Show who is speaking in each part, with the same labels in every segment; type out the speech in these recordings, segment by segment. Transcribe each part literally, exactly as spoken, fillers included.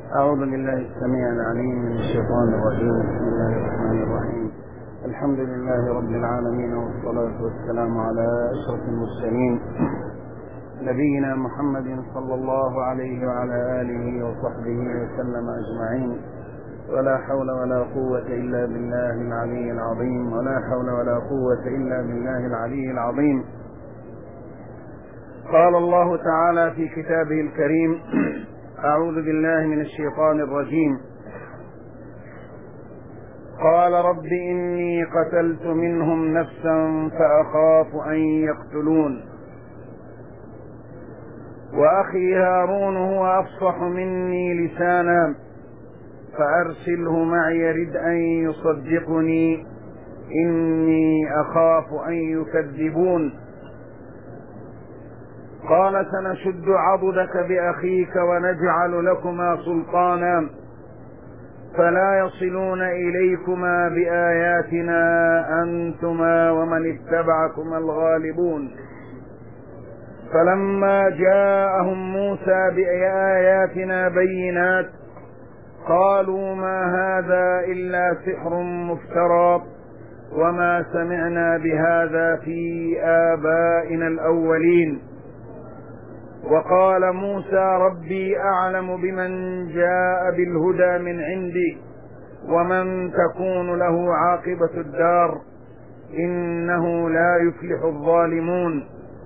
Speaker 1: أعوذ بالله السميع العليم من الشيطان الرجيم. بسم الله الرحمن الرحيم. الحمد لله رب العالمين، والصلاة والسلام على أشرف المرسلين نبينا محمد صلى الله عليه وعلى آله وصحبه وسلم أجمعين. ولا حول ولا قوة إلا بالله العلي العظيم ولا حول ولا قوة إلا بالله العلي العظيم. قال الله تعالى في كتابه الكريم: أعوذ بالله من الشيطان الرجيم. قال رب إني قتلت منهم نفسا فأخاف أن يقتلون وأخي هارون هو أفصح مني لسانا فأرسله معي رد أن يصدقني إني أخاف أن يكذبون. قال سنشد عضدك بأخيك ونجعل لكما سلطانا فلا يصلون إليكما بآياتنا أنتما ومن اتبعكما الغالبون. فلما جاءهم موسى بآياتنا بينات قالوا ما هذا إلا سحر مفترى وما سمعنا بهذا في آبائنا الأولين. وقال موسى ربي أعلم بمن جاء بالهدى من عندي ومن تكون له عاقبة الدار إنه لا يفلح الظالمون.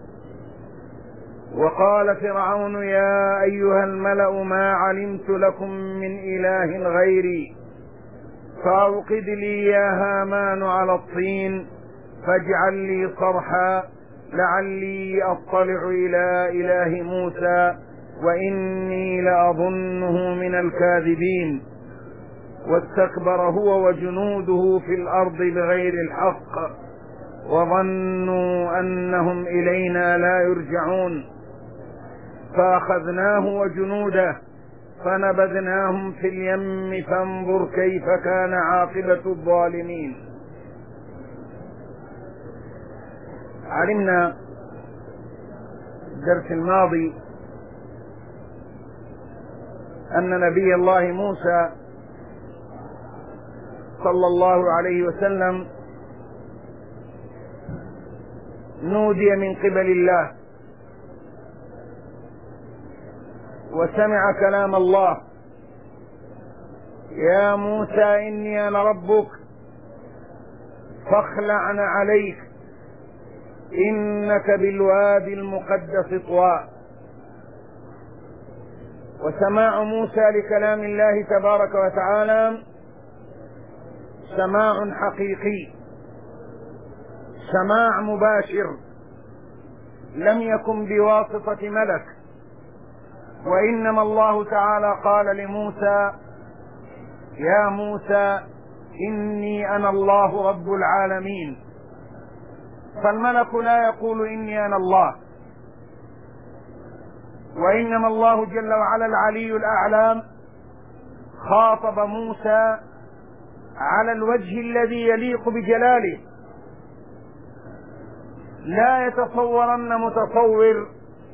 Speaker 1: وقال فرعون يا أيها الملأ ما علمت لكم من إله غيري فأوقد لي يا هامان على الطين فاجعل لي صرحا لعلي أطلع إلى إله موسى وإني لأظنه من الكاذبين. واستكبر هو وجنوده في الأرض بغير الحق وظنوا أنهم إلينا لا يرجعون فأخذناه وجنوده فنبذناهم في اليم فانظر كيف كان عاقبة الظالمين. علمنا الدرس الماضي أن نبي الله موسى صلى الله عليه وسلم نودي من قبل الله وسمع كلام الله: يا موسى إني أنا ربك فاخلعن عليك إنك بالوادي المقدس طوى. وسماع موسى لكلام الله تبارك وتعالى سماع حقيقي، سماع مباشر، لم يكن بواسطة ملك، وإنما الله تعالى قال لموسى: يا موسى إني أنا الله رب العالمين. فالملك لا يقول إني أنا الله، وإنما الله جل وعلا العلي الأعلى خاطب موسى على الوجه الذي يليق بجلاله. لا يتصورن متصور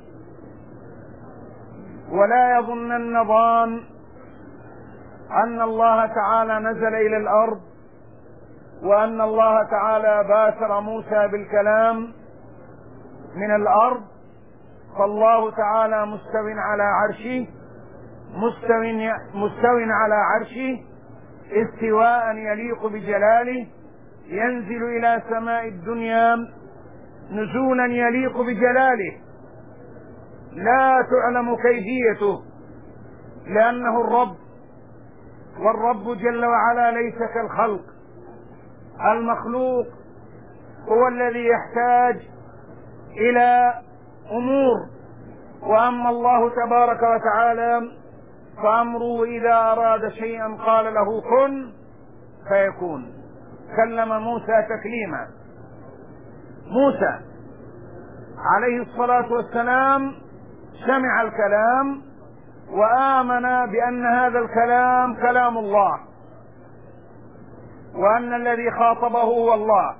Speaker 1: ولا يظنن ظان أن الله تعالى نزل إلى الأرض وأن الله تعالى باشر موسى بالكلام من الأرض. فالله تعالى مستو على عرشه مستو, مستو على عرشه استواء يليق بجلاله، ينزل إلى سماء الدنيا نزولا يليق بجلاله لا تعلم كيفيته، لأنه الرب، والرب جل وعلا ليس كالخلق. المخلوق هو الذي يحتاج إلى أمور، وأما الله تبارك وتعالى فأمره إذا أراد شيئا قال له كن فيكون. كلم موسى تكليما. موسى عليه الصلاة والسلام سمع الكلام وآمن بأن هذا الكلام كلام الله، وأن الذي خاطبه هو الله.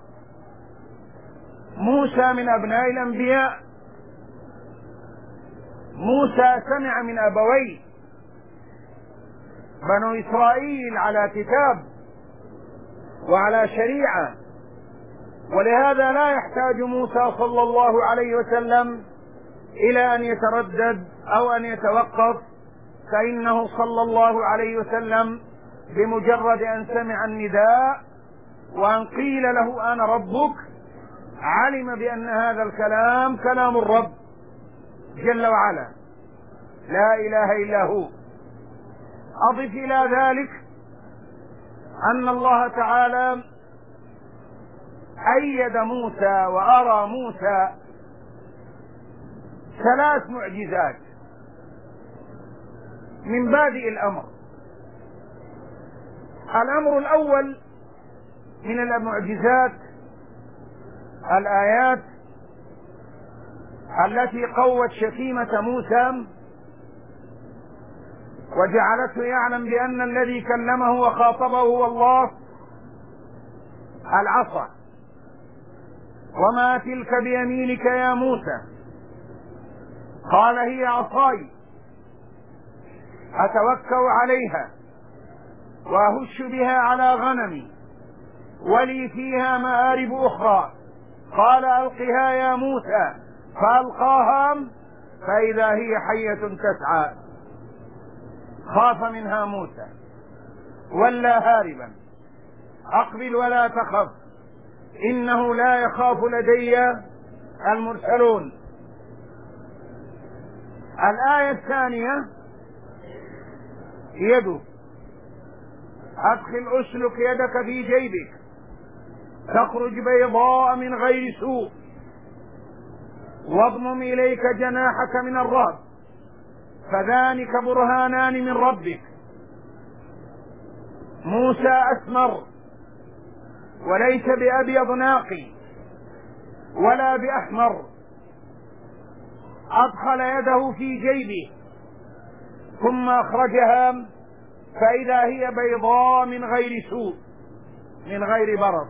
Speaker 1: موسى من أبناء الأنبياء، موسى سمع من أبويه بنو إسرائيل على كتاب وعلى شريعة، ولهذا لا يحتاج موسى صلى الله عليه وسلم إلى أن يتردد أو أن يتوقف، فإنه صلى الله عليه وسلم بمجرد أن سمع النداء وأن قيل له أنا ربك علم بأن هذا الكلام كلام الرب جل وعلا لا إله إلا هو. أضف إلى ذلك أن الله تعالى أيد موسى وأرى موسى ثلاث معجزات من بادئ الأمر. الأمر الأول من المعجزات الآيات التي قوت شتيمة موسى وجعلته يعلم بأن الذي كلمه وخاطبه هو الله. العصا: وما تلك بيمينك يا موسى؟ قال هي عصاي أتوكأ عليها وأهش بها على غنمي ولي فيها مآرب أخرى. قال ألقها يا موسى فألقاها فإذا هي حية تسعى. خاف منها موسى ولا هاربا. أقبل ولا تخف إنه لا يخاف لدي المرسلون. الآية الثانية: يده: أدخل أسلك يدك في جيبك تخرج بيضاء من غير سوء واضمم إليك جناحك من الرهب فذلك برهانان من ربك. موسى أسمر وليس بأبيض ناقي ولا بأحمر. أدخل يده في جيبه ثم أخرجها فإذا هي بيضاء من غير سوء من غير برص.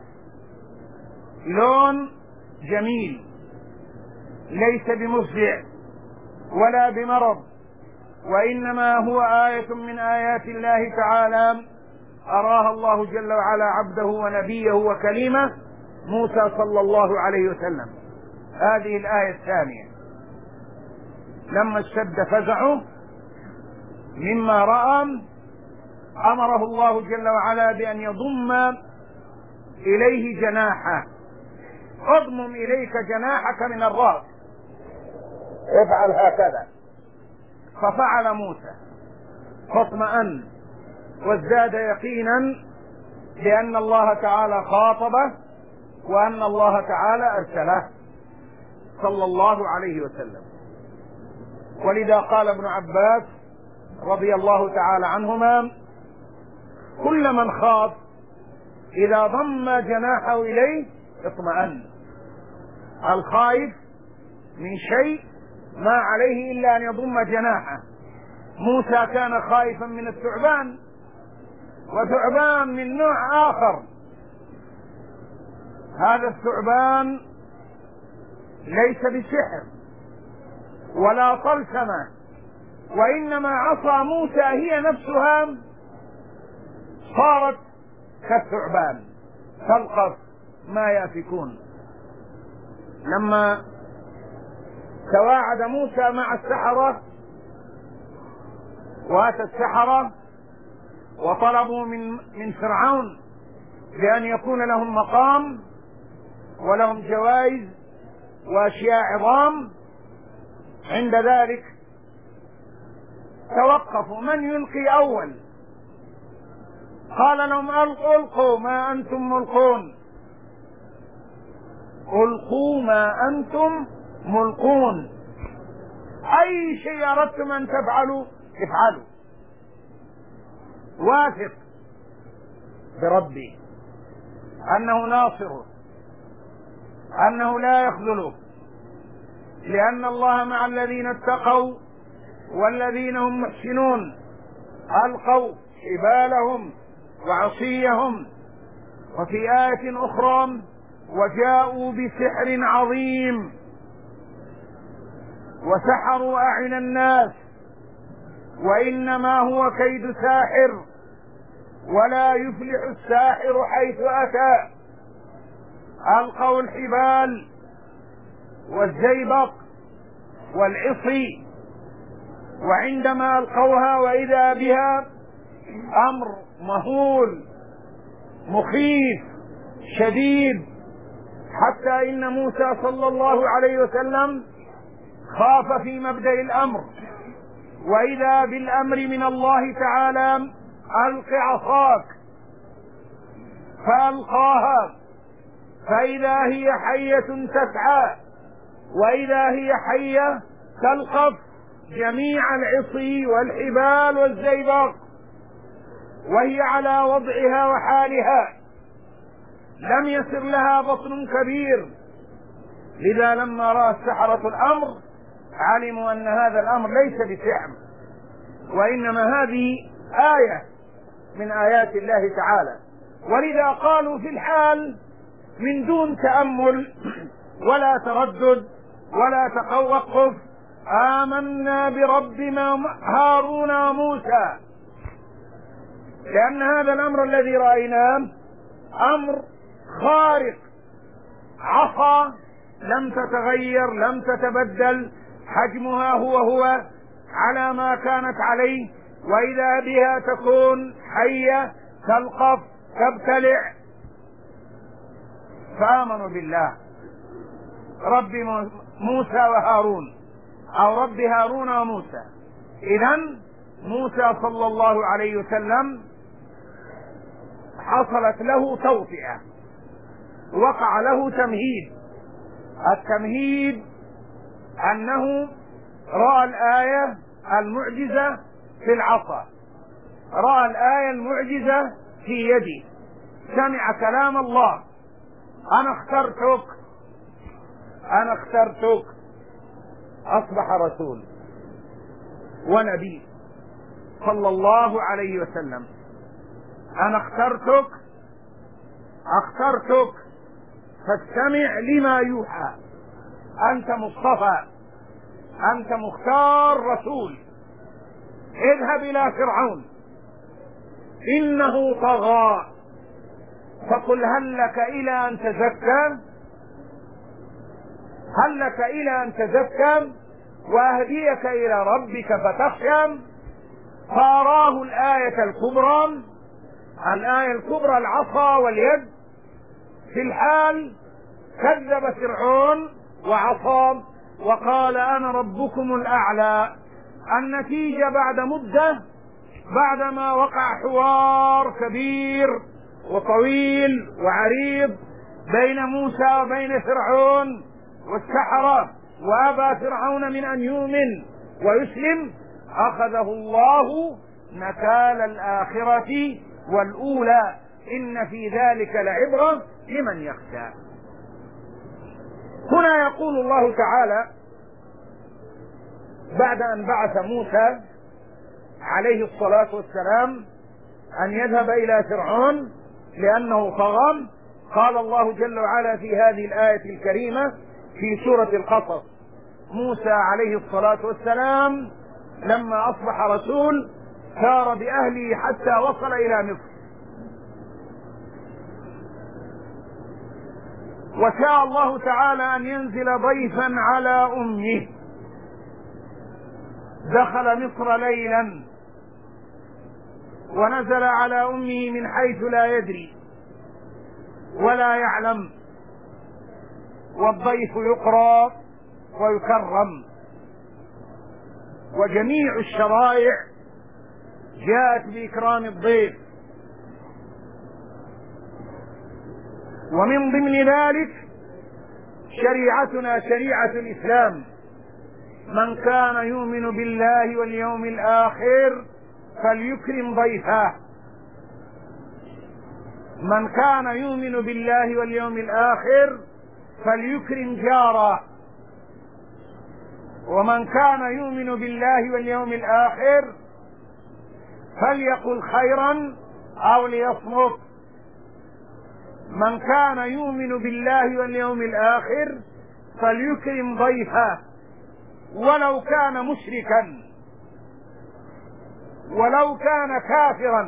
Speaker 1: لون جميل ليس بمفزع ولا بمرض، وإنما هو آية من آيات الله تعالى أراها الله جل وعلا عبده ونبيه وكليمه موسى صلى الله عليه وسلم. هذه الآية الثانية: لما اشتد فزعه مما رأى أمره الله جل وعلا بأن يضم إليه جناحه. اضمم إليك جناحك من الرأس، افعل هكذا. ففعل موسى فاطمأن وازداد يقينا بأن الله تعالى خاطبه وأن الله تعالى أرسله صلى الله عليه وسلم. ولذا قال ابن عباس رضي الله تعالى عنهما: كل من خاف إذا ضم جناحه إليه اطمأن. الخائف من شيء ما عليه إلا أن يضم جناحه. موسى كان خائفا من الثعبان، وثعبان من نوع آخر. هذا الثعبان ليس بسحر ولا طلسمة، وإنما عصا موسى هي نفسها صارت كالثعبان تلقف ما يأفكون. لما تواعد موسى مع السحرة واتى السحرة وطلبوا من من فرعون بأن يكون لهم مقام ولهم جوائز وأشياء عظام، عند ذلك توقفوا من يلقي أول. قال لهم: ألقوا ما أنتم ملقون، ألقوا ما أنتم ملقون. أي شيء أردتم أن تفعلوا افعلوا، واثق بربي أنه ناصره، أنه لا يخذله، لأن الله مع الذين اتقوا والذين هم محسنون. ألقوا حبالهم وعصيهم. وفي آية أخرى: وجاءوا بسحر عظيم وسحروا أعين الناس وإنما هو كيد ساحر، ولا يفلح الساحر حيث أتى. ألقوا الحبال والزيبق والعصي، وعندما ألقوها وإذا بها أمر مهول مخيف شديد، حتى إن موسى صلى الله عليه وسلم خاف في مبدأ الأمر، وإذا بالأمر من الله تعالى: ألق عصاك، فألقاها فإذا هي حية تسعى، وإذا هي حية تلقف جميع العصي والحبال والزيبق، وهي على وضعها وحالها، لم يسر لها بطن كبير. لذا لما رأى السحرة الأمر علموا أن هذا الأمر ليس بسحر، وإنما هذه آية من آيات الله تعالى. ولذا قالوا في الحال من دون تأمل ولا تردد ولا توقف: آمنا برب هارون وموسى، لأن هذا الأمر الذي رأيناه أمر خارق. عصا لم تتغير، لم تتبدل، حجمها هو هو على ما كانت عليه، وإذا بها تكون حية تلقف تبتلع. فآمنوا بالله رب موسى وهارون، أو رب هارون وموسى. إذن موسى صلى الله عليه وسلم حصلت له توطئة، وقع له تمهيد. التمهيد أنه رأى الآية المعجزة في العصا، رأى الآية المعجزة في يدي، سمع كلام الله: أنا اخترتك، أنا اخترتك. أصبح رسول ونبي صلى الله عليه وسلم. أنا اخترتك اخترتك فاستمع لما يوحى. أنت مصطفى، أنت مختار رسول. اذهب إلى فرعون إنه طغى فقل هل لك إلى أن تزكى، هل لك إلى أن تزكى وأهديك إلى ربك فتخشى. فأراه الآية الكبرى، الآية الكبرى العصا واليد. في الحال كذب فرعون وعصى وقال: أنا ربكم الأعلى. النتيجة بعد مدة، بعدما وقع حوار كبير وطويل وعريض بين موسى وبين فرعون والسحرة، وأبى فرعون من أن يؤمن ويسلم، أخذه الله نكال الآخرة والأولى. إن في ذلك لعبرة لمن يخشى. هنا يقول الله تعالى بعد أن بعث موسى عليه الصلاة والسلام أن يذهب إلى فرعون لأنه طغى، قال الله جل وعلا في هذه الآية الكريمة في سورة القصص: موسى عليه الصلاة والسلام لما أصبح رسول سار بأهله حتى وصل إلى مصر، وشاء الله تعالى أن ينزل ضيفا على أمه. دخل مصر ليلا ونزل على أمه من حيث لا يدري ولا يعلم، والضيف يقرى ويكرم، وجميع الشرائع جاءت بإكرام الضيف. ومن ضمن ذلك شريعتنا شريعة الإسلام: من كان يؤمن بالله واليوم الآخر فليكرم ضيفه. من كان يؤمن بالله واليوم الآخر فليكرم جاره، ومن كان يؤمن بالله واليوم الآخر فليقل خيرا أو ليصمت. من كان يؤمن بالله واليوم الآخر فليكرم ضيفه ولو كان مشركا. ولو كان كافرا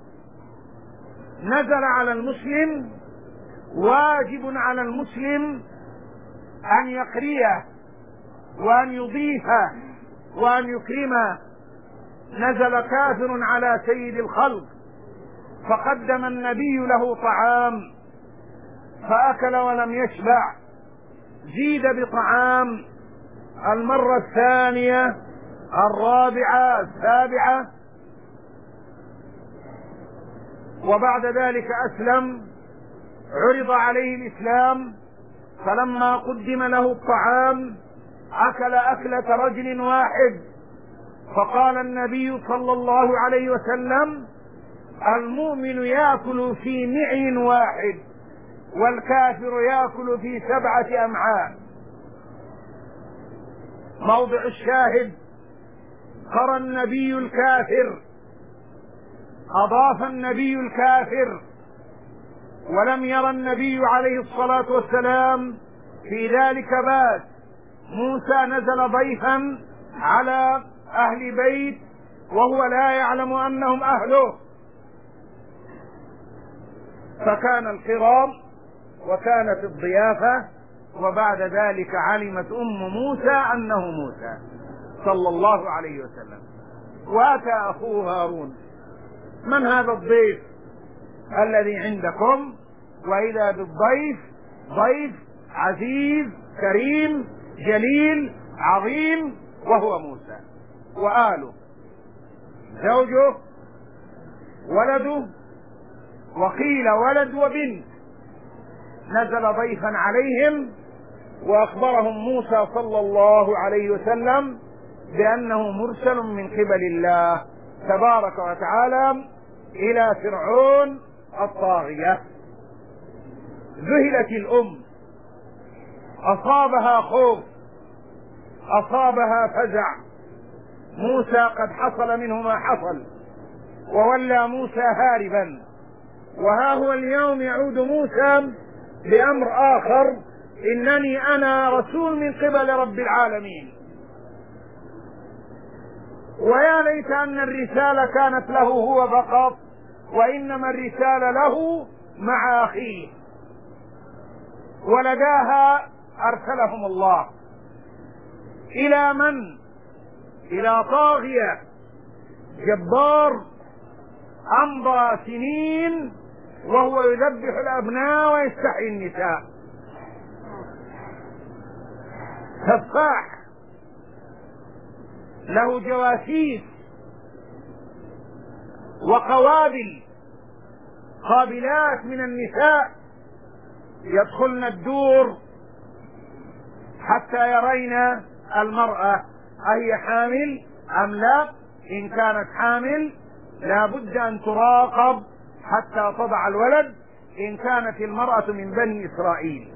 Speaker 1: نزل على المسلم، واجب على المسلم أن يقريه وأن يضيفه وأن يكرمه. نزل كافر على سيد الخلق فقدم النبي له طعام فأكل ولم يشبع، زيد بطعام المرة الثانية الرابعة السابعة، وبعد ذلك أسلم، عرض عليه الإسلام، فلما قدم له الطعام أكل أكلة رجل واحد، فقال النبي صلى الله عليه وسلم: المؤمن يأكل في معي واحد والكافر يأكل في سبعة أمعاء. موضع الشاهد: قرى النبي الكافر، أضاف النبي الكافر، ولم ير النبي عليه الصلاة والسلام في ذلك بأس. موسى نزل ضيفا على أهل بيت وهو لا يعلم أنهم أهله، فكان الكرام وكانت الضيافة، وبعد ذلك علمت أم موسى أنه موسى صلى الله عليه وسلم. وأتى أخوه هارون: من هذا الضيف الذي عندكم؟ وإذا بالضيف ضيف عزيز كريم جليل عظيم، وهو موسى وآله، زوجه ولده، وقيل ولد وبنت. نزل ضيفا عليهم وأخبرهم موسى صلى الله عليه وسلم بأنه مرسل من قبل الله تبارك وتعالى إلى فرعون الطاغية. ذهلت الأم، أصابها خوف، أصابها فزع. موسى قد حصل منه ما حصل، وولى موسى هاربا، وها هو اليوم يعود موسى بأمر آخر: إنني أنا رسول من قبل رب العالمين. ويا ليت أن الرسالة كانت له هو فقط، وإنما الرسالة له مع أخيه، ولداها أرسلهم الله. إلى من؟ إلى طاغية جبار أمضى سنين وهو يذبح الأبناء ويستحيي النساء، سفاح له جواسيس وقوابل قابلات من النساء يدخلن الدور حتى يرين المرأة أهي حامل أم لا. إن كانت حامل لا بد أن تراقب حتى تضع الولد، إن كانت المرأة من بني إسرائيل.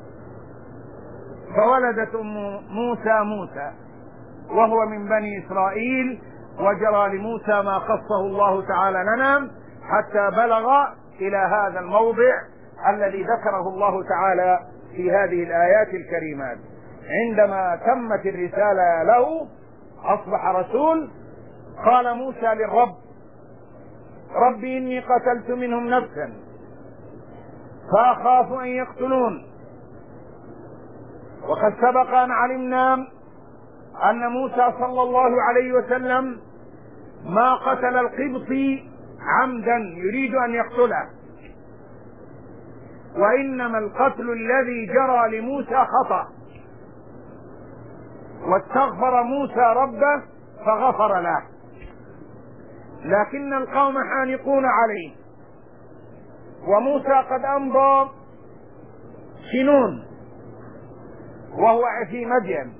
Speaker 1: فولدت أم موسى موسى وهو من بني إسرائيل، وجرى لموسى ما قصه الله تعالى لنا حتى بلغ إلى هذا الموضع الذي ذكره الله تعالى في هذه الآيات الكريمات. عندما تمت الرسالة له أصبح رسول. قال موسى للرب: ربي إني قتلت منهم نفسا فأخاف أن يقتلون. وقد سبق أن علمنا أن موسى صلى الله عليه وسلم ما قتل القبطي عمدا يريد أن يقتله، وإنما القتل الذي جرى لموسى خطأ، واستغفر موسى ربه فغفر له، لكن القوم حانقون عليه. وموسى قد أمضى سنون وهو في مدين،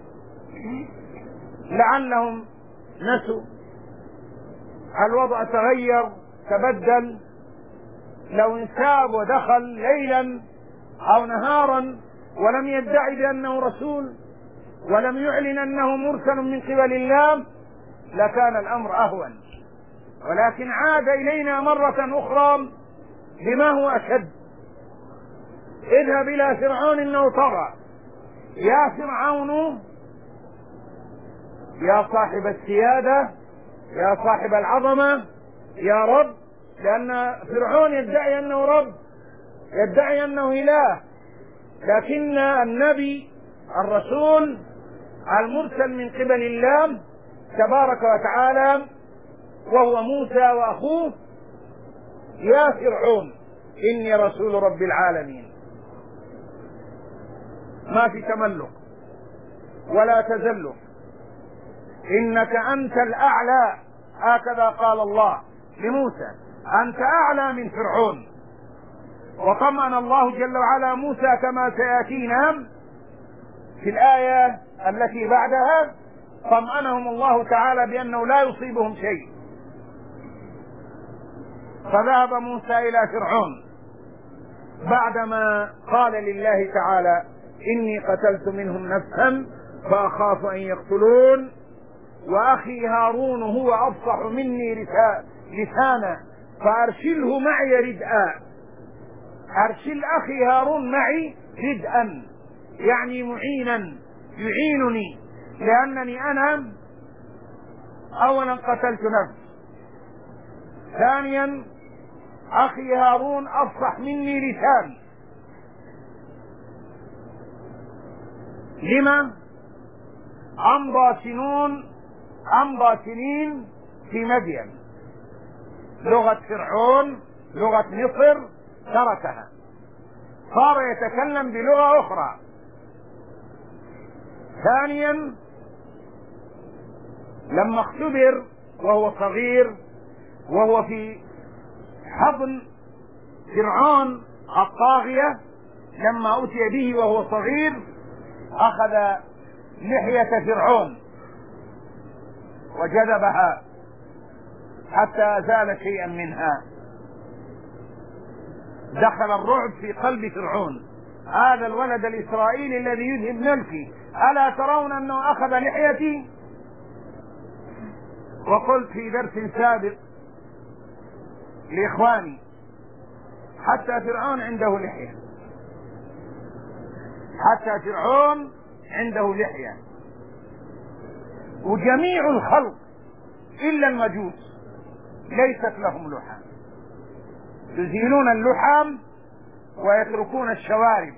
Speaker 1: لعلهم نسوا، الوضع تغير تبدل. لو انساب ودخل ليلا أو نهارا ولم يدعي بأنه رسول ولم يعلن أنه مرسل من قبل الله لكان الأمر أهون، ولكن عاد إلينا مرة أخرى بما هو أشد. اذهب إلى فرعون إنه طغى. يا فرعون يا صاحب السيادة يا صاحب العظمة يا رب، لأن فرعون يدعي أنه رب، يدعي أنه إله، لكن النبي الرسول المرسل من قبل الله تبارك وتعالى وهو موسى وأخوه: يا فرعون إني رسول رب العالمين. ما في تملق ولا تزلف، إنك أنت الأعلى، هكذا قال الله لموسى: أنت أعلى من فرعون. وطمأن الله جل وعلا موسى كما سيأتينا في الآية التي بعدها، طمأنهم الله تعالى بأنه لا يصيبهم شيء. فذهب موسى إلى فرعون بعدما قال لله تعالى: إني قتلت منهم نفسا فأخاف أن يقتلون، وأخي هارون هو أفصح مني لسانا فأرسله معي ردءا. أرسل أخي هارون معي ردءا، يعني معينا يعينني، لأنني أنا أولا قتلت نفس، ثانيا أخي هارون أفصح مني لسان. لما؟ أمضى سنون أمضى سنين في مدين، لغة فرعون لغة مصر تركها، صار يتكلم بلغة أخرى. ثانيا لما اختبر وهو صغير وهو في حضن فرعون الطاغية، لما أتي به وهو صغير أخذ لحية فرعون وجذبها حتى أزال شيئا منها. دخل الرعب في قلب فرعون: هذا الولد الإسرائيلي الذي يذهب ملكي، ألا ترون أنه أخذ لحيتي؟ وقلت في درس سابق لإخواني: حتى فرعون عنده لحية، حتى فرعون عنده لحية، وجميع الخلق إلا المجوس ليست لهم لحام، يزيلون اللحام ويتركون الشوارب،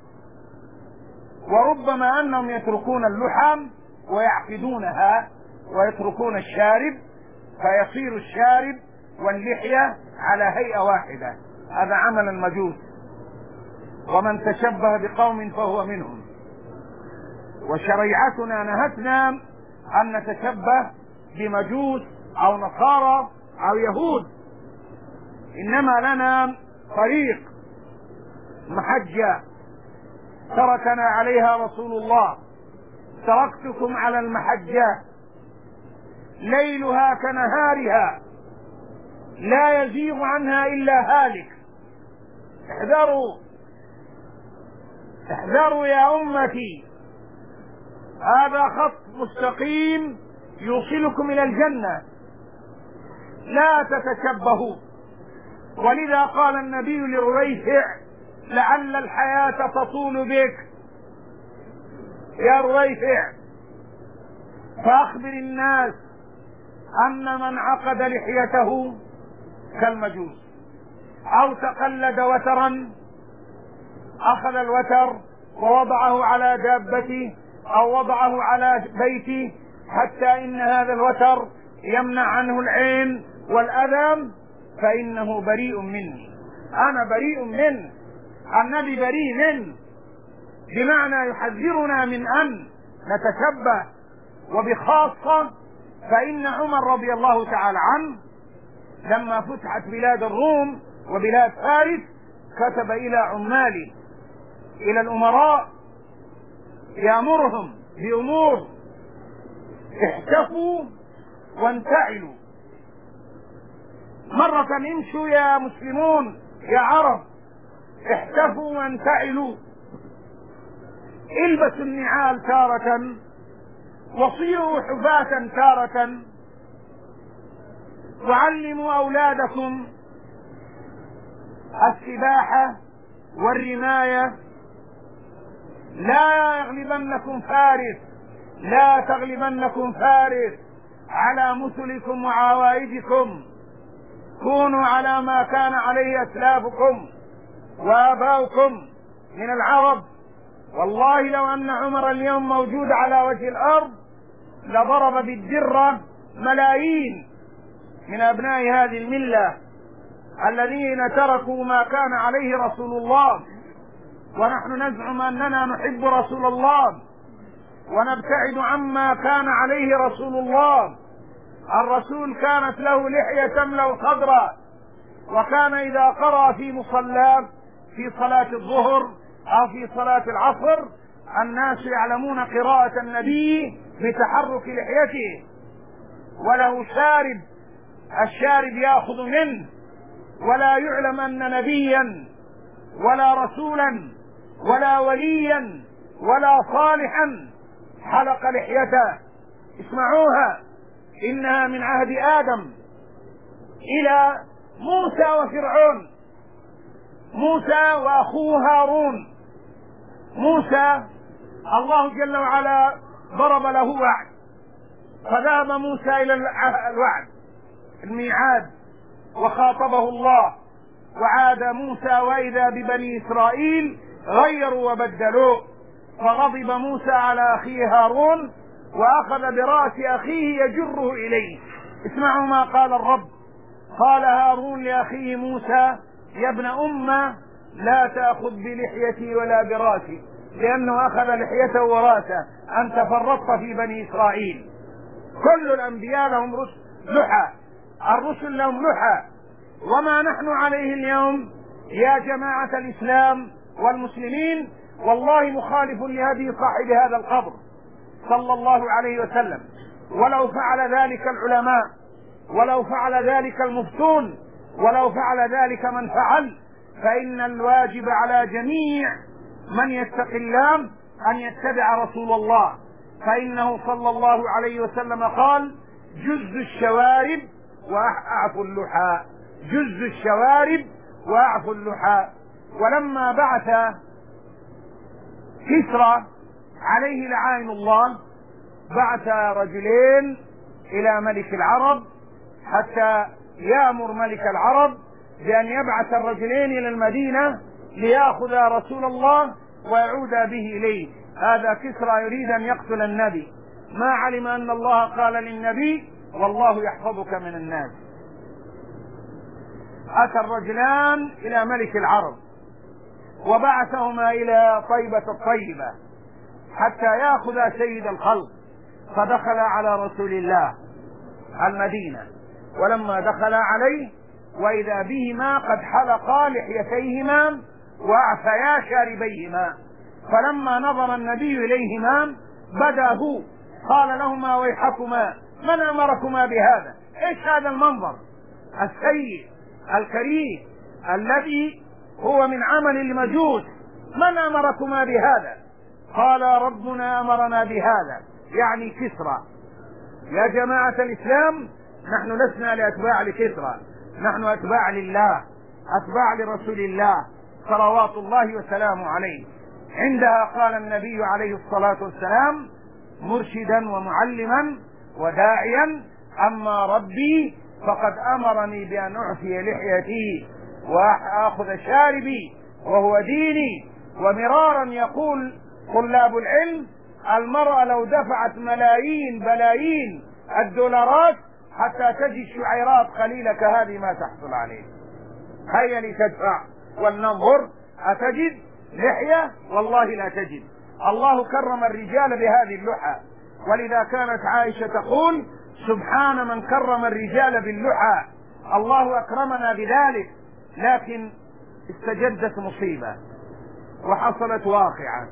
Speaker 1: وربما أنهم يتركون اللحام ويعقدونها ويتركون الشارب، فيصير الشارب واللحية على هيئة واحدة. هذا عمل المجوس، ومن تشبه بقوم فهو منهم، وشريعتنا نهتنا أن نتشبه بمجوس أو نصارى أو يهود، إنما لنا طريق محجة تركنا عليها رسول الله: تركتكم على المحجة ليلها كنهارها لا يزيغ عنها إلا هالك. احذروا احذروا يا أمتي، هذا خط مستقيم يوصلكم إلى الجنة، لا تتشبهوا. ولذا قال النبي لريفع: لعل الحياة تطول بك يا ريفع، فأخبر الناس أن من عقد لحيته كالمجوس، أو تقلد وترا، أخذ الوتر ووضعه على دابته أو وضعه على بيته حتى إن هذا الوتر يمنع عنه العين والأذى، فإنه بريء مني، أنا بريء منه، النبي بريء منه، بمعنى يحذرنا من أن نتشبه. وبخاصة فإن عمر رضي الله تعالى عنه لما فتحت بلاد الروم وبلاد فارس كتب إلى عماله، إلى الأمراء، يأمرهم بأمور: احتفوا وانتعلوا. مرة امشوا يا مسلمون يا عرب، احتفوا وانتعلوا، البسوا النعال تارة وصيروا حفاة تارة، وعلموا أولادكم السباحة والرماية. لا يغلبنكم فارس، لا تغلبنكم فارس، على مثلكم وعوائدكم، كونوا على ما كان عليه أسلافكم وآباؤكم من العرب. والله لو أن عمر اليوم موجود على وجه الأرض لضرب بالدرة ملايين من أبناء هذه الملة الذين تركوا ما كان عليه رسول الله، ونحن نزعم أننا نحب رسول الله ونبتعد عما كان عليه رسول الله. الرسول كانت له لحية تملأ صدره، وكان إذا قرأ في مصلاه في صلاة الظهر أو في صلاة العصر الناس يعلمون قراءة النبي بتحرك لحيته، وله شارب الشارب يأخذ منه، ولا يعلم أن نبيا ولا رسولا ولا وليا ولا صالحا حلق لحيته. اسمعوها، إنها من عهد آدم إلى موسى وفرعون، موسى وأخوه هارون. موسى الله جل وعلا ضرب له وعد، فذهب موسى إلى الوعد الميعاد وخاطبه الله، وعاد موسى وإذا ببني إسرائيل غيروا وبدلوا، فغضب موسى على أخيه هارون وأخذ برأس أخيه يجره إليه. اسمعوا ما قال الرب، قال هارون لأخيه موسى يا ابن أمة لا تأخذ بلحيتي ولا برأسي، لأنه أخذ لحيته ورأسه، أنت فرطت في بني إسرائيل. كل الأنبياء لهم لحى، الرسل لهم لحى، وما نحن عليه اليوم يا جماعة الإسلام والمسلمين والله مخالف لهدي صاحب هذا القبر صلى الله عليه وسلم. ولو فعل ذلك العلماء، ولو فعل ذلك المفتون، ولو فعل ذلك من فعل، فإن الواجب على جميع من يتقي الله أن يتبع رسول الله، فإنه صلى الله عليه وسلم قال جز الشوارب وأعفوا اللحى، جز الشوارب وأعفوا اللحى. ولما بعث كسرى عليه لعائن الله بعث رجلين إلى ملك العرب حتى يأمر ملك العرب بأن يبعث الرجلين إلى المدينة ليأخذ رسول الله ويعود به إليه. هذا كسرى يريد أن يقتل النبي، ما علم أن الله قال للنبي والله يحفظك من الناس. أتى الرجلان إلى ملك العرب وبعثهما إلى طيبة الطيبة حتى يأخذ سيد الخلق، فدخل على رسول الله المدينة، ولما دخل عليه وإذا بهما قد حلقا لحيتيهما وأعفيا شاربيهما، فلما نظر النبي إليهما بدا هو قال لهما ويحكما من أمركما بهذا؟ إيش هذا المنظر السيء الكريه الذي هو من عمل المجوس؟ من أمركما بهذا؟ قال ربنا أمرنا بهذا، يعني كسرى. يا جماعة الإسلام نحن لسنا لأتباع لكسرى، نحن أتباع لله، أتباع لرسول الله صلوات الله وسلامه عليه. عندها قال النبي عليه الصلاة والسلام مرشدا ومعلما وداعيا أما ربي فقد أمرني بأن أعفي لحيتي وأخذ شاربي وهو ديني. ومرارا يقول طلاب العلم المرأة لو دفعت ملايين بلايين الدولارات حتى تجد شعيرات قليلة كهذه ما تحصل عليه. هيا لتدفع ولننظر، أتجد لحية؟ والله لا تجد. الله كرم الرجال بهذه اللحى، ولذا كانت عائشة تقول سبحان من كرم الرجال باللحى، الله أكرمنا بذلك. لكن استجدت مصيبة وحصلت واقعة.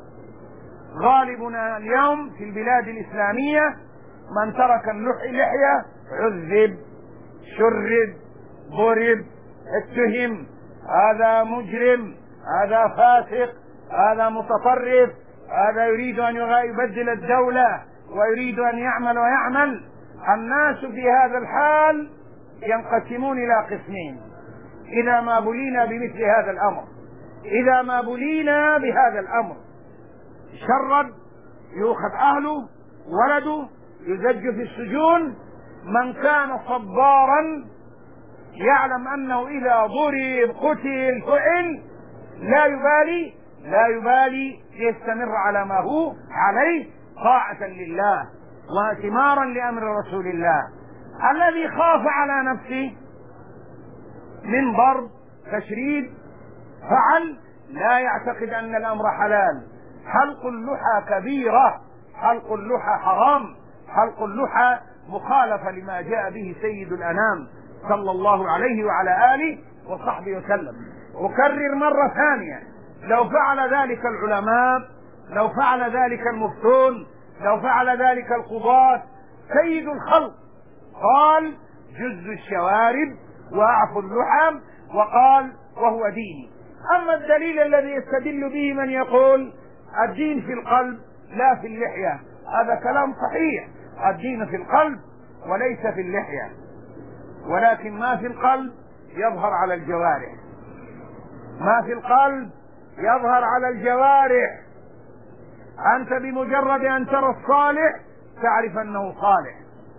Speaker 1: غالبنا اليوم في البلاد الإسلامية من ترك اللحية عذب، شرد، ضرب، اتهم، هذا مجرم، هذا فاسق، هذا متطرف، هذا يريد أن يبدل الدولة ويريد أن يعمل ويعمل. الناس في هذا الحال ينقسمون إلى قسمين إذا ما بلينا بمثل هذا الأمر. إذا ما بلينا بهذا الأمر شرد، يؤخذ أهله ولده يزج في السجون، من كان صبارا يعلم أنه إذا ضرب قتل فعل لا يبالي لا يبالي يستمر على ما هو عليه طاعة لله واتمارا لأمر رسول الله. الذي خاف على نفسه من ضرب تشريد فعل لا يعتقد أن الأمر حلال. حلق اللحى كبيرة، حلق اللحى حرام، حلق اللحى مخالفة لما جاء به سيد الأنام صلى الله عليه وعلى آله وصحبه وسلم. أكرر مرة ثانية، لو فعل ذلك العلماء، لو فعل ذلك المفتون، لو فعل ذلك القضاة، سيد الخلق قال جز الشوارب وأعفوا اللحم، وقال وهو ديني. أما الدليل الذي يستدل به من يقول الدين في القلب لا في اللحية، هذا كلام صحيح، الدين في القلب وليس في اللحية، ولكن ما في القلب يظهر على الجوارح، ما في القلب يظهر على الجوارح. أنت بمجرد أن ترى الصالح تعرف أنه صالح،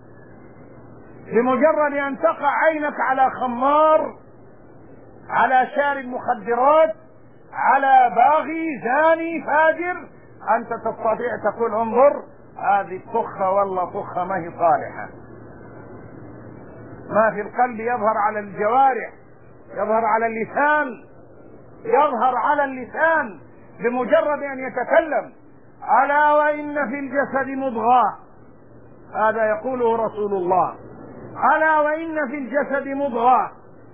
Speaker 1: بمجرد أن تقع عينك على خمار، على شارب مخدرات، على باغي زاني فاجر، أنت تستطيع تقول انظر هذه الطخة والله طخة ما هي صالحة. ما في القلب يظهر على الجوارح، يظهر على اللسان، يظهر على اللسان بمجرد أن يتكلم. ألا وإن في الجسد مضغة، هذا يقوله رسول الله، ألا وإن في الجسد مضغة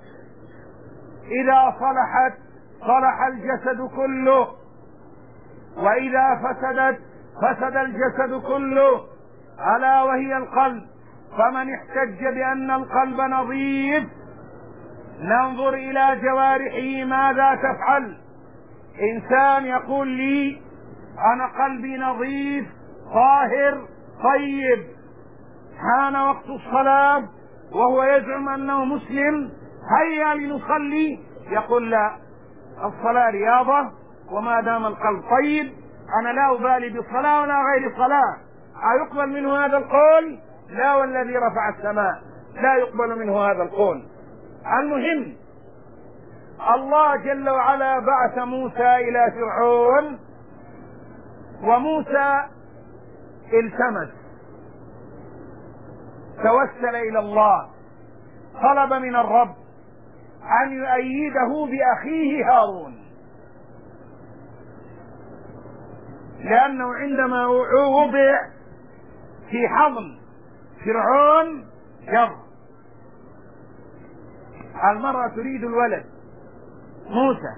Speaker 1: إذا صلحت صلح الجسد كله، وإذا فسدت فسد الجسد كله، ألا وهي القلب. فمن احتج بأن القلب نظيف ننظر إلى جوارحه ماذا تفعل. إنسان يقول لي أنا قلبي نظيف طاهر طيب، حان وقت الصلاة وهو يزعم أنه مسلم، هيا لنصلي، يقول لا، الصلاة رياضة وما دام القلب طيب أنا لا أبالي بالصلاة ولا غير الصلاة. أيقبل منه هذا القول؟ لا، والذي رفع السماء لا يقبل منه هذا القول. المهم الله جل وعلا بعث موسى إلى فرعون، وموسى التمس توسل إلى الله، طلب من الرب أن يؤيده بأخيه هارون، لأنه عندما وضع في حضن فرعون جر، المرأة تريد الولد موسى،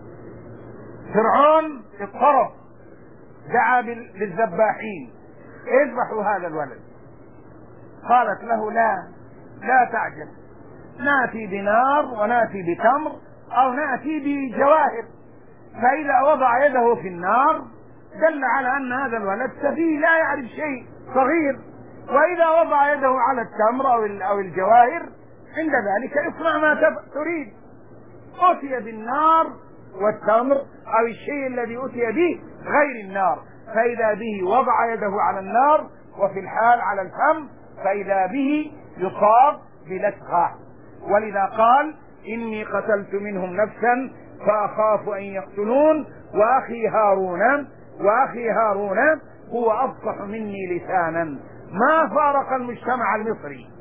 Speaker 1: فرعون اضطرب، دعا بالذباحين اذبحوا هذا الولد. قالت له لا لا تعجل، نأتي بنار ونأتي بتمر أو نأتي بجواهر، فإذا وضع يده في النار دل على أن هذا الولد سفيه لا يعرف شيء صغير، وإذا وضع يده على التمر أو الجواهر عند ذلك اصنع ما تريد. أتي بالنار والتمر أو الشيء الذي أتي به غير النار، فإذا به وضع يده على النار وفي الحال على الفم، فإذا به يصاب بلسغة. ولذا قال إني قتلت منهم نفسا فأخاف أن يقتلون وأخي هارون وأخي هارون هو أفصح مني لسانا. ما فارق المجتمع المصري،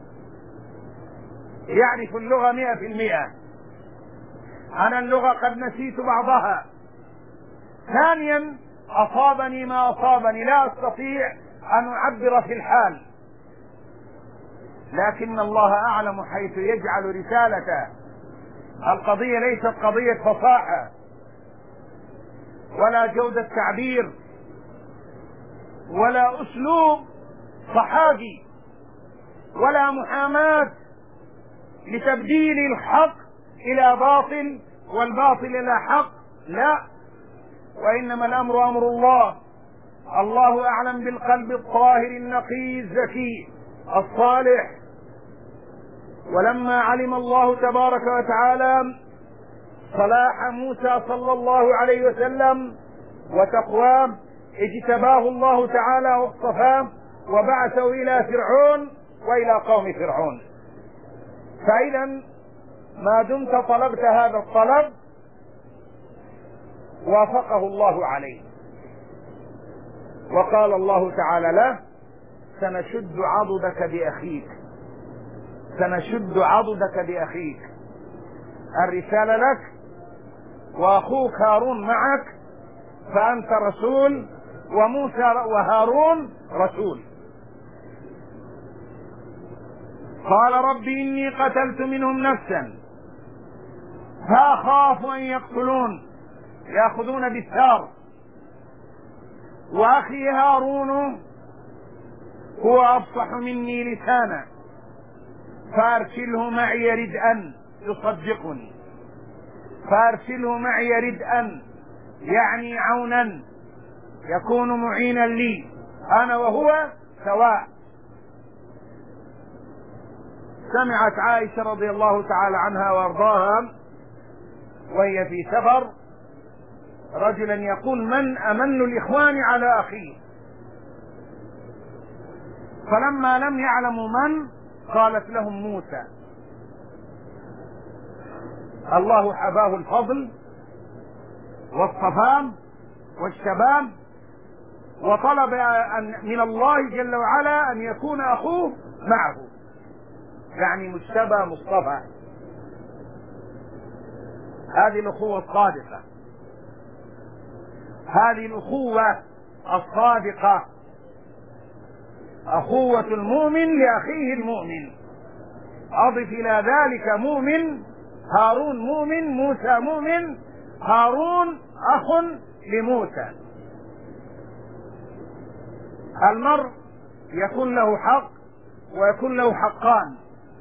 Speaker 1: يعرف اللغة مئة في المئة. أنا اللغة قد نسيت بعضها. ثانيا أصابني ما أصابني، لا أستطيع أن أعبر في الحال، لكن الله أعلم حيث يجعل رسالته. القضية ليست قضية فصاحة ولا جودة تعبير ولا أسلوب صحابي ولا محاماة لتبديل الحق إلى باطل والباطل إلى حق، لا، وإنما الأمر أمر الله. الله أعلم بالقلب الطاهر النقي الزكي الصالح. ولما علم الله تبارك وتعالى صلاح موسى صلى الله عليه وسلم وتقواه اجتباه الله تعالى واصطفاه وبعثه إلى فرعون وإلى قوم فرعون. فإذا ما دمت طلبت هذا الطلب وافقه الله عليه، وقال الله تعالى له: سنشد عضدك بأخيك، سنشد عضدك بأخيك. الرسالة لك، وأخوك هارون معك، فأنت رسول، وموسى وهارون رسول. قال: رب إني قتلت منهم نفسا فأخاف أن يقتلون، يأخذون بالثار، وأخي هارون هو أفصح مني لسانا فأرسله معي ردءا يصدقني. فأرسله معي ردءا يعني عونا، يكون معينا لي، أنا وهو سواء. سمعت عائشة رضي الله تعالى عنها وارضاها وهي في سفر رجلا يقول: من أمن الإخوان على أخيه؟ فلما لم يعلموا من، قالت لهم: موسى. الله حباه الفضل والصفام والشباب، وطلب من الله جل وعلا أن يكون أخوه معه، يعني مجتبى مصطفى. هذه الأخوة الصادقة، هذه الأخوة الصادقة، أخوة المؤمن لأخيه المؤمن. أضف إلى ذلك مؤمن، هارون مؤمن، موسى مؤمن، هارون أخ لموسى. المرء يكون له حق ويكون له حقان.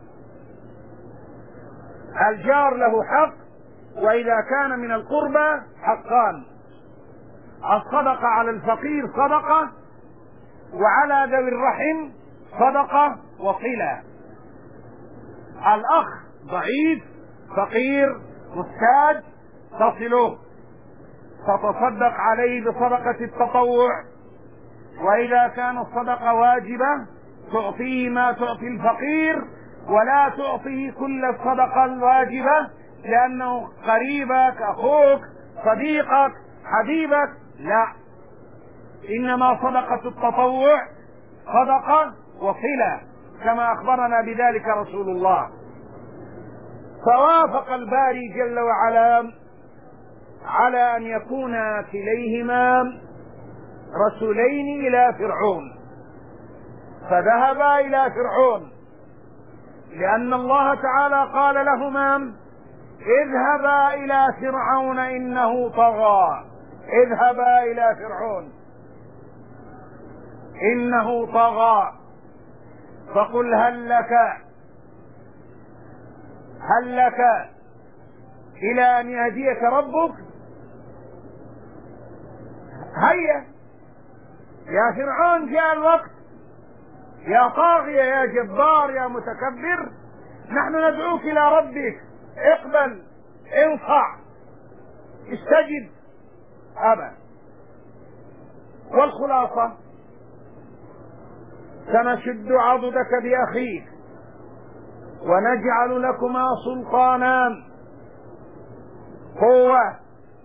Speaker 1: الجار له حق، وإذا كان من القربى حقان: الصدقة على الفقير صدقة، وعلى ذوي الرحم صدقة وصلة. الأخ ضعيف فقير محتاج تصله، فتصدق عليه بصدقة التطوع، وإذا كان الصدقة واجبة تعطيه ما تعطي الفقير، ولا تعطيه كل الصدقة الواجبة، لأنه قريبك، أخوك، صديقك، حبيبك، لا، إنما صدقة التطوع صدقة وصلة، كما أخبرنا بذلك رسول الله. فوافق الباري جل وعلا على أن يكون كليهما رسولين إلى فرعون، فذهبا إلى فرعون، لأن الله تعالى قال لهما: اذهبا إلى فرعون إنه طغى. اذهبا إلى فرعون إنه طغى فقل هل لك هل لك إلى أن يهديك ربك. هيا يا فرعون، جاء الوقت، يا طاغية، يا جبار، يا متكبر، نحن ندعوك إلى ربك، اقبل، انصع، استجب. أبا. والخلاصة: سنشد عضدك بأخيك ونجعل لكما سلطانا، قوة،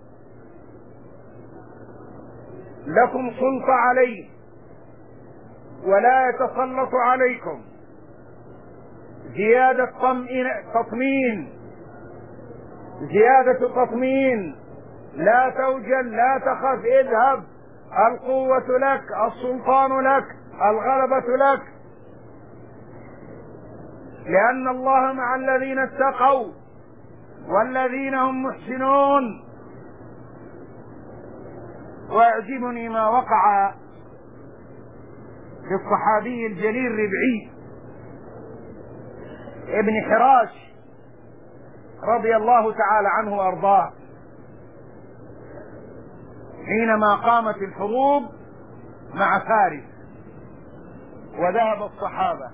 Speaker 1: لكم سلطة عليه ولا يتسلط عليكم. زيادة تطمين، زيادة تطمين، لا توجل، لا تخف، اذهب، القوة لك، السلطان لك، الغلبة لك، لأن الله مع الذين اتقوا والذين هم محسنون. ويعجبني ما وقع للصحابي الجليل ربعي ابن حراش رضي الله تعالى عنه وارضاه، حينما قامت الحروب مع فارس وذهب الصحابة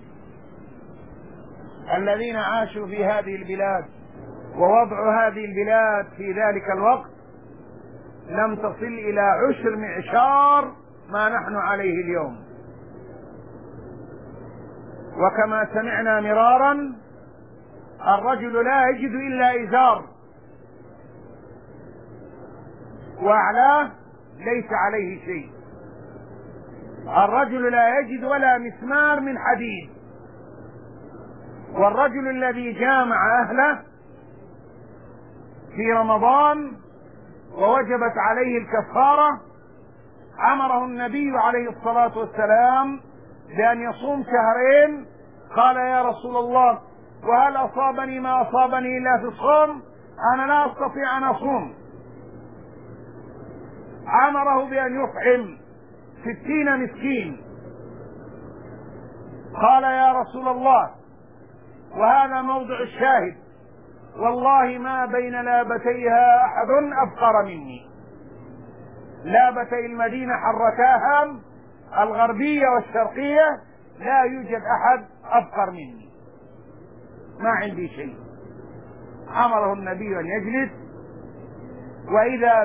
Speaker 1: الذين عاشوا في هذه البلاد، ووضع هذه البلاد في ذلك الوقت لم تصل إلى عشر معشار ما نحن عليه اليوم. وكما سمعنا مرارا الرجل لا يجد إلا إزار وأعلاه ليس عليه شيء. الرجل لا يجد ولا مسمار من حديد. والرجل الذي جامع أهله في رمضان ووجبت عليه الكفارة أمره النبي عليه الصلاة والسلام بأن يصوم شهرين. قال يا رسول الله وهل أصابني ما أصابني إلا في الصوم؟ أنا لا أستطيع أن أصوم. أمره بأن يطعم ستين مسكين. قال يا رسول الله وهذا موضع الشاهد والله ما بين لابتيها أحد أفقر مني. لابتي المدينة حرتاها الغربية والشرقية لا يوجد أحد أفقر مني، ما عندي شيء. أمره النبي أن يجلس، وإذا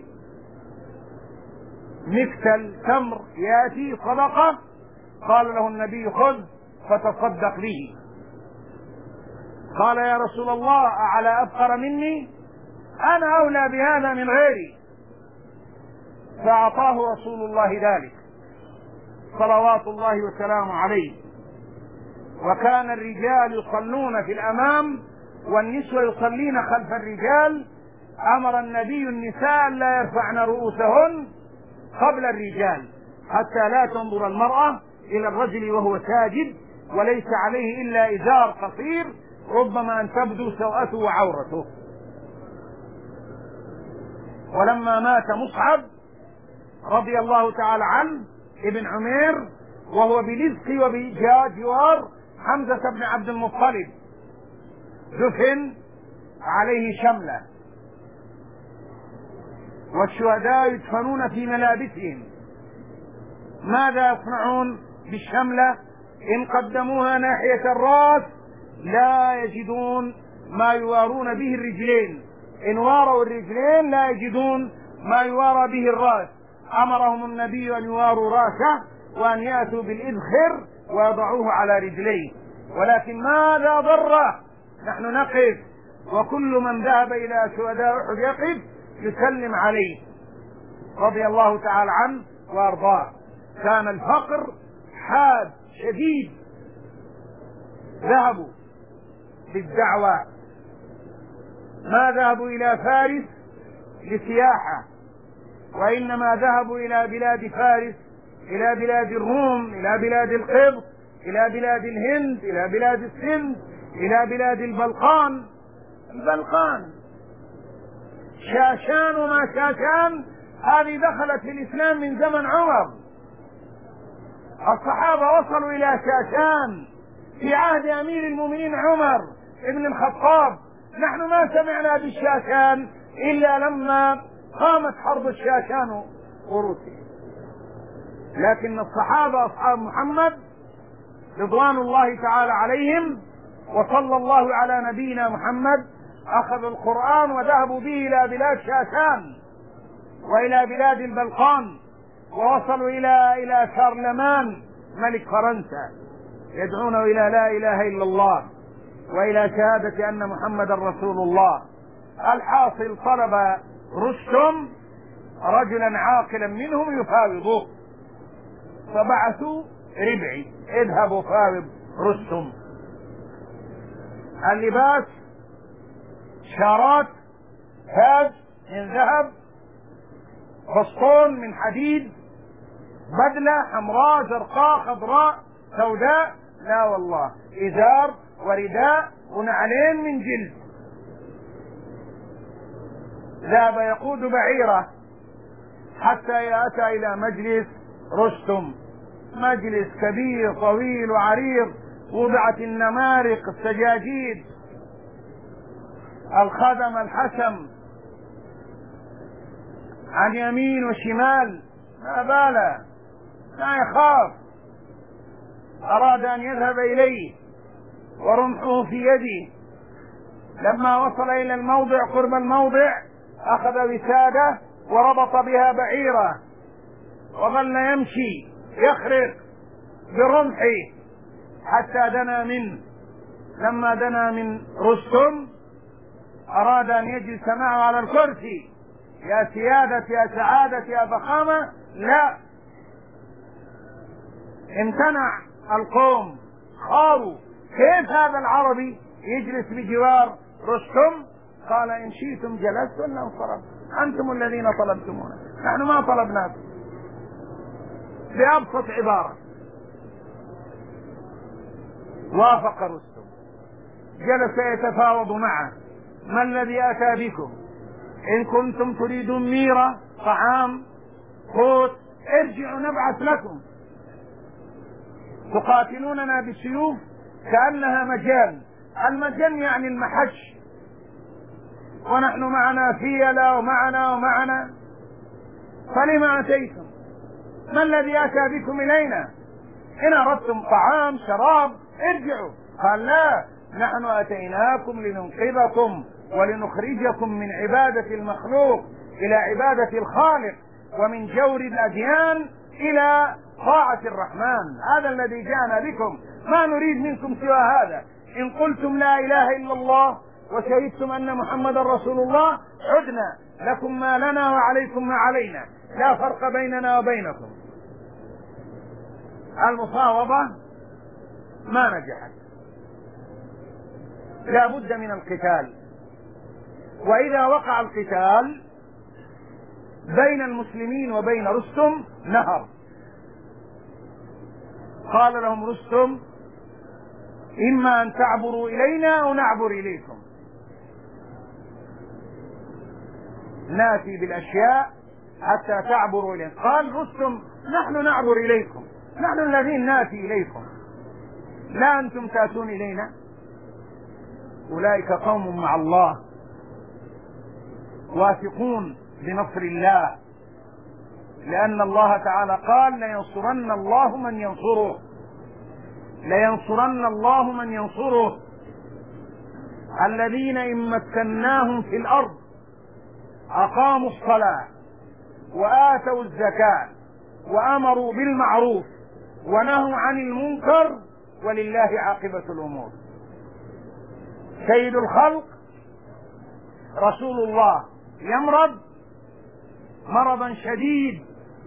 Speaker 1: بمكتل تمر يأتي صدقة قال له النبي خذ فتصدق به. قال يا رسول الله أعلى أفقر مني؟ أنا أولى بهذا من غيري. فأعطاه رسول الله ذلك صلوات الله وسلامه عليه. وكان الرجال يصلون في الأمام والنسوة يصلين خلف الرجال. أمر النبي النساء لا يرفعن رؤوسهن قبل الرجال حتى لا تنظر المرأة إلى الرجل وهو ساجد وليس عليه إلا إزار قصير ربما أن تبدو سوءته وعورته. ولما مات مصعب رضي الله تعالى عنه ابن عمير وهو بلزق وبجوار حمزة بن عبد المطلب دفن عليه شملة، والشهداء يدفنون في ملابسهم. ماذا يصنعون بالشملة؟ إن قدموها ناحية الرأس لا يجدون ما يوارون به الرجلين، إن واروا الرجلين لا يجدون ما يوارى به الرأس. أمرهم النبي أن يواروا رأسه وأن يأتوا بالإذخر ويضعوه على رجليه. ولكن ماذا ضره؟ نحن نقف وكل من ذهب إلى شهداء أحد يقف يسلم عليه رضي الله تعالى عنه وأرضاه. كان الفقر حاد شديد، ذهبوا للدعوة، ما ذهبوا إلى فارس لسياحة، وإنما ذهبوا إلى بلاد فارس، إلى بلاد الروم، إلى بلاد القبط، إلى بلاد الهند، إلى بلاد السند، إلى بلاد البلقان. البلقان شاشان وما شاشان هذه دخلت في الإسلام من زمن عمر. الصحابة وصلوا إلى شاشان في عهد أمير المؤمنين عمر ابن الخطاب. نحن ما سمعنا بالشاشان إلا لما قامت حرب الشاشان وروسيا. لكن الصحابة أصحاب محمد رضوان الله تعالى عليهم وصلى الله على نبينا محمد أخذوا القرآن وذهبوا به إلى بلاد شاشان وإلى بلاد البلقان، ووصلوا إلى إلى شارلمان ملك فرنسا يدعونه إلى لا إله إلا الله وإلى شهادة أن محمد رسول الله. الحاصل طلب رستم رجلا عاقلا منهم يفاوضه، فبعثوا ربعي اذهبوا فاوض رستم. اللباس شارات فاز من ذهب، فسطون من حديد، بدلة حمراء زرقاء خضراء سوداء، لا والله، إزار ورداء ونعلين من جلد. ذهب يقود بعيره حتى يأتى إلى مجلس رستم، مجلس كبير طويل وعريض، وضعت النمارق السجاجيد، الخدم الحشم عن يمين وشمال، ما باله، ما يخاف. أراد أن يذهب إليه ورمحه في يده. لما وصل إلى الموضع قرب الموضع أخذ وسادة وربط بها بعيره وظل يمشي يخرق برمحه حتى دنا منه. لما دنا من رستم أراد أن يجلس معه على الكرسي. يا سيادة يا سعادة يا فخامة، لا، امتنع القوم، خاروا. كيف هذا العربي يجلس بجوار رستم؟ قال إن شئتم جلست وإن انصرفت، أنتم الذين طلبتمونا، نحن ما طلبناكم. بأبسط عبارة وافق رستم، جلس يتفاوض معه: ما الذي أتى بكم؟ إن كنتم تريدون ميرة، طعام، قوت، ارجعوا نبعث لكم. تقاتلوننا بسيوف كأنها مجان. المجان يعني المحش، ونحن معنا فيلة ومعنا ومعنا، فلما أتيتم؟ ما الذي أتى بكم إلينا؟ إن أردتم طعام شراب ارجعوا. قال لا، نحن أتيناكم لننقذكم ولنخرجكم من عبادة المخلوق إلى عبادة الخالق، ومن جور الأديان إلى طاعة الرحمن. هذا الذي جاءنا بكم، ما نريد منكم سوى هذا. إن قلتم لا إله إلا الله وشهدتم أن محمد رسول الله عدنا، لكم ما لنا وعليكم ما علينا، لا فرق بيننا وبينكم. المفاوضة ما نجحت، لا بد من القتال. وإذا وقع القتال بين المسلمين وبين رستم نهر. قال لهم رستم: إما أن تعبروا إلينا أو نعبر إليكم، ناتي بالأشياء حتى تعبروا إلينا. قال رستم: نحن نعبر إليكم، نحن الذين ناتي إليكم، لا أنتم تأتون إلينا. أولئك قوم مع الله واثقون بنصر الله، لأن الله تعالى قال: لينصرن الله من ينصره، لينصرن الله من ينصره. الذين إن مكناهم في الأرض أقاموا الصلاة وآتوا الزكاة وأمروا بالمعروف ونهوا عن المنكر ولله عاقبة الأمور. سيد الخلق رسول الله يمرض مرضا شديد،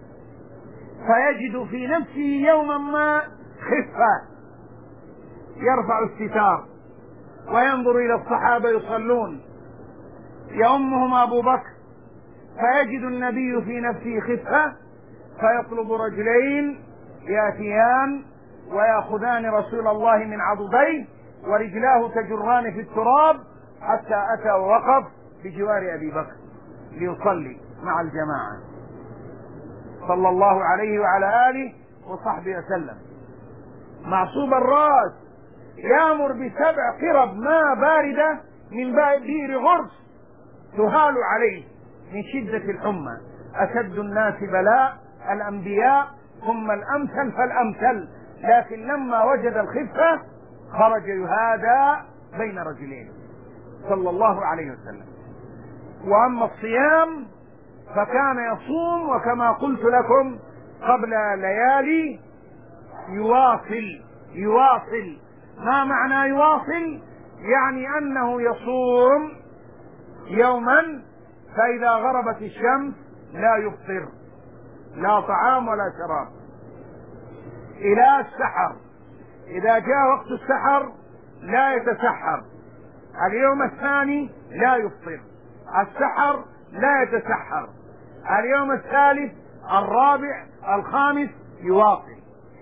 Speaker 1: فيجد في نفسه يوما ما خفة، يرفع الستار وينظر إلى الصحابة يصلون، يؤمهم أبو بكر، فيجد النبي في نفسه خفة، فيطلب رجلين يأتيان ويأخذان رسول الله من عضديه ورجلاه تجران في التراب، حتى أتى ووقف بجوار أبي بكر ليصلي مع الجماعة صلى الله عليه وعلى آله وصحبه وسلم. معصوب الرأس يأمر بسبع قرب ماء باردة من بئر غرس تهال عليه من شدة الحمى. أشد الناس بلاء الأنبياء ثم الأمثل فالأمثل، لكن لما وجد الخفة خرج يهادى بين رجلين صلى الله عليه وسلم. وأما الصيام فكان يصوم، وكما قلت لكم قبل ليالي يواصل يواصل. ما معنى يواصل؟ يعني أنه يصوم يوما فإذا غربت الشمس لا يفطر، لا طعام ولا شراب، إلى السحر. إذا جاء وقت السحر لا يتسحر. اليوم الثاني لا يفطر، السحر لا يتسحر، اليوم الثالث الرابع الخامس يواصل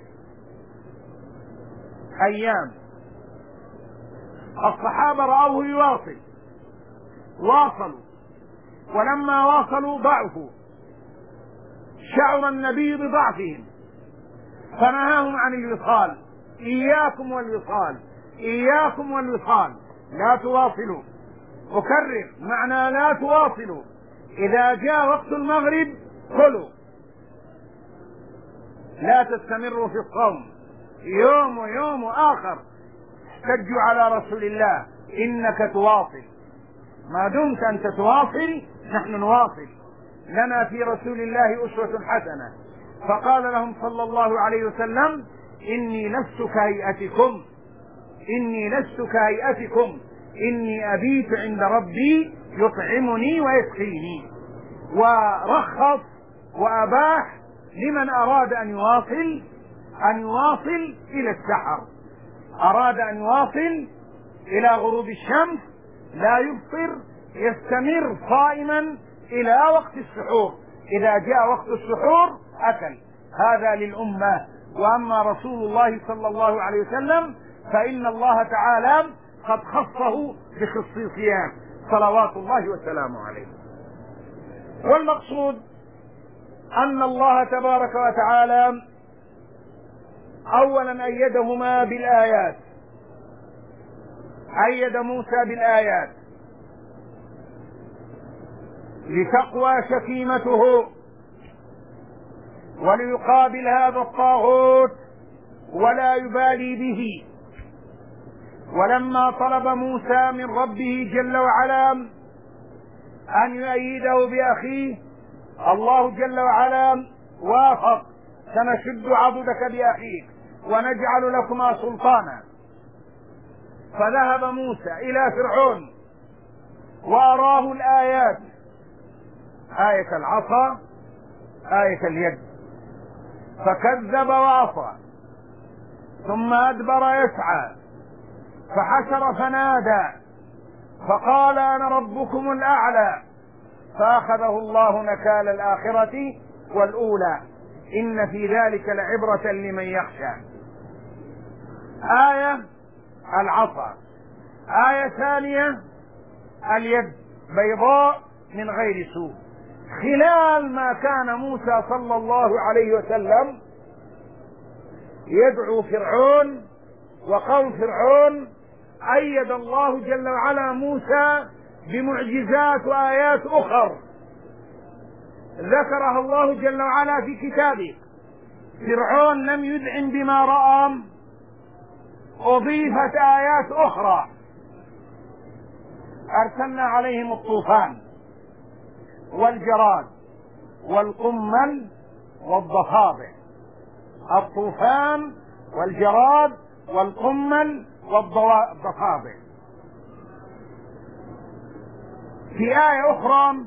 Speaker 1: أيام. الصحابة رأوه يواصل، واصلوا، ولما واصلوا ضعفوا، شعر النبي بضعفهم فنهاهم عن الوصال. إياكم والوصال، إياكم والوصال، لا تواصلوا. أكرر معنى لا تواصلوا. إذا جاء وقت المغرب كلوا، لا تستمروا في الصوم يوم ويوم آخر. احتجوا على رسول الله: إنك تواصل. ما دمت أنت تواصل نحن نواصل، لنا في رسول الله أسوة حسنة. فقال لهم صلى الله عليه وسلم: إني لست كهيئتكم إني لست كهيئتكم إني أبيت عند ربي يطعمني ويسقيني. ورخص وأباح لمن أراد أن يواصل أن يواصل إلى السحر، أراد أن يواصل إلى غروب الشمس لا يفطر، يستمر صائما إلى وقت السحور، إذا جاء وقت السحور أكل. هذا للأمة. وأما رسول الله صلى الله عليه وسلم فإن الله تعالى قد خصه بخصيصيات صلوات الله وسلامه عليه. والمقصود أن الله تبارك وتعالى أولا أيدهما بالآيات، أيد موسى بالآيات لتقوى شكيمته وليقابل هذا الطاغوت ولا يبالي به. ولما طلب موسى من ربه جل وعلا أن يؤيده بأخيه، الله جل وعلا وافق: سنشد عضدك بأخيك ونجعل لكما سلطانا. فذهب موسى إلى فرعون وأراه الآيات، آية العصا، آية اليد، فكذب وعصى، ثم أدبر يسعى، فحشر فنادى، فقال: أنا ربكم الأعلى، فأخذه الله نكال الآخرة والأولى، إن في ذلك لعبرة لمن يخشى. آية العصا. آية ثانية اليد، بيضاء من غير سوء. خلال ما كان موسى صلى الله عليه وسلم يدعو فرعون وقوم فرعون، أيد الله جل وعلا موسى بمعجزات وآيات أخر ذكرها الله جل وعلا في كتابه. فرعون لم يذعن بما رأى، أضيفت آيات أخرى: أرسلنا عليهم الطوفان والجراد والقمل والضفادع. الطوفان والجراد والقمل والضفادع. في آية أخرى: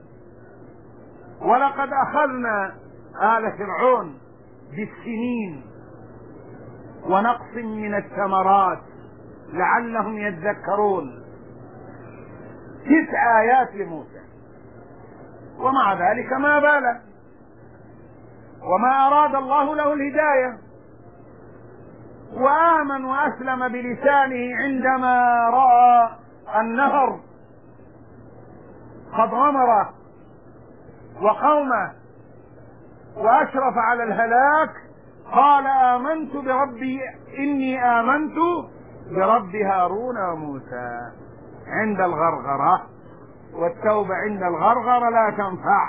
Speaker 1: ولقد أخذنا آل فرعون بالسنين ونقص من الثمرات لعلهم يذكرون. تسع آيات لموسى، ومع ذلك ما بال، وما أراد الله له الهداية، وآمن وأسلم بلسانه عندما رأى النهر قد غمره وقومه وأشرف على الهلاك، قال: آمنت بربي إني آمنت برب هارون وموسى. عند الغرغرة، والتوبة عند الغرغرة لا تنفع،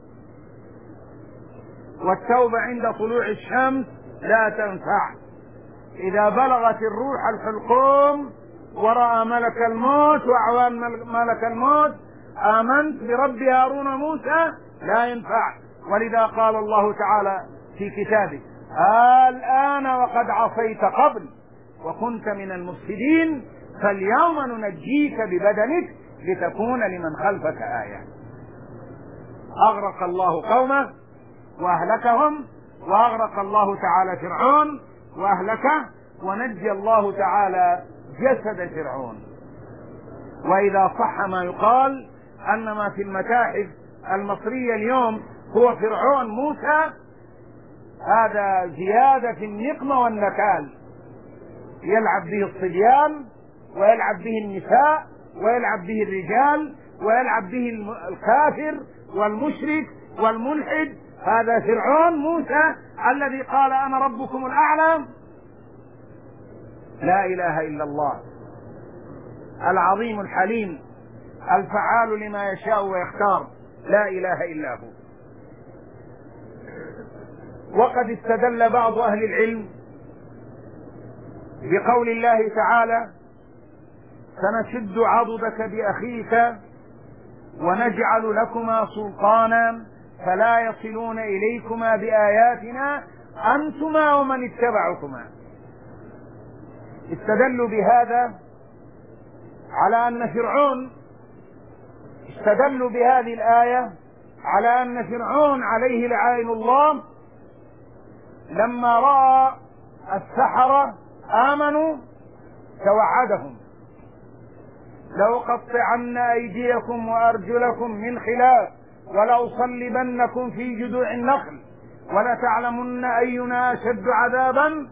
Speaker 1: والتوبة عند طلوع الشمس لا تنفع. إذا بلغت الروح الحلقوم ورأى ملك الموت وأعوان ملك الموت: آمنت برب هارون وموسى، لا ينفع. ولذا قال الله تعالى في كتابه: الآن وقد عصيت قبل وكنت من المفسدين فاليوم ننجيك ببدنك لتكون لمن خلفك آية. أغرق الله قومه وأهلكهم، وأغرق الله تعالى فرعون وأهلكه، ونجي الله تعالى جسد فرعون. وإذا صح ما يقال أن ما في المتاحف المصرية اليوم هو فرعون موسى، هذا زيادة في النقمة والنكال، يلعب به الصبيان ويلعب به النساء ويلعب به الرجال ويلعب به الكافر والمشرك والملحد. هذا فرعون موسى الذي قال: أنا ربكم الأعلى. لا إله إلا الله العظيم الحليم الفعال لما يشاء ويختار، لا إله إلا هو. وقد استدل بعض أهل العلم بقول الله تعالى: سنشد عضدك بأخيك ونجعل لكما سلطانا فلا يصلون إليكما بآياتنا أنتما ومن اتبعكما. استدلوا بهذا على أن فرعون استدلوا بهذه الآية على أن فرعون عليه لعائن الله لما رأى السحرة آمنوا توعدهم: لأقطعن أيديكم وأرجلكم من خلاف ولأصلبنكم في جذوع النخل ولتعلمن أينا أشد عذابا.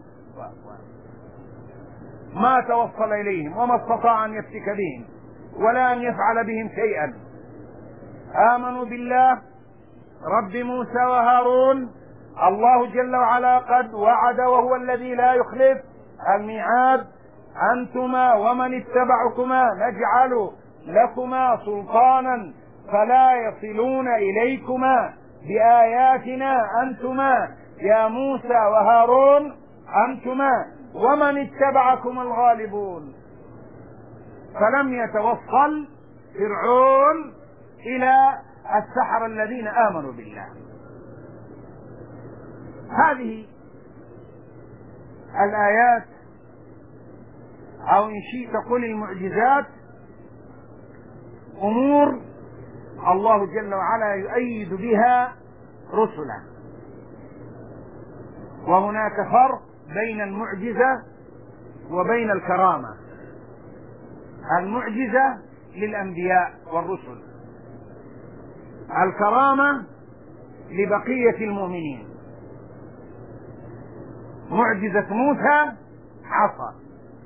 Speaker 1: ما توصل إليهم وما استطاع أن يفتك بهم ولا أن يفعل بهم شيئا. آمنوا بالله رب موسى وهارون. الله جل وعلا قد وعد وهو الذي لا يخلف الميعاد: أنتما ومن اتبعكما نجعل لكما سلطانا فلا يصلون إليكما بآياتنا أنتما يا موسى وهارون أنتما ومن اتبعكم الغالبون. فلم يتوصل فرعون إلى السحرة الذين آمنوا بالله. هذه الآيات أو إن شئت قل المعجزات أمور الله جل وعلا يؤيد بها رسله. وهناك فرق بين المعجزة وبين الكرامة. المعجزة للأنبياء والرسل، الكرامة لبقية المؤمنين. معجزة موسى عصا،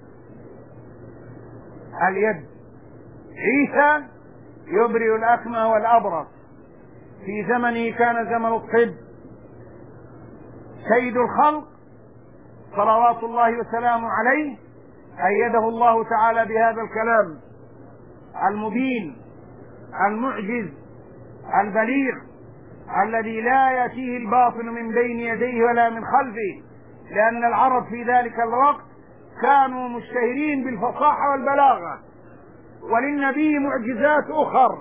Speaker 1: اليد. عيسى يبرئ الأكمه والأبرص، في زمنه كان زمن الطب. سيد الخلق صلوات الله وسلامه عليه أيده الله تعالى بهذا الكلام المبين المعجز البليغ الذي لا يأتيه الباطل من بين يديه ولا من خلفه، لأن العرب في ذلك الوقت كانوا مشتهرين بالفصاحة والبلاغة. وللنبي معجزات أخر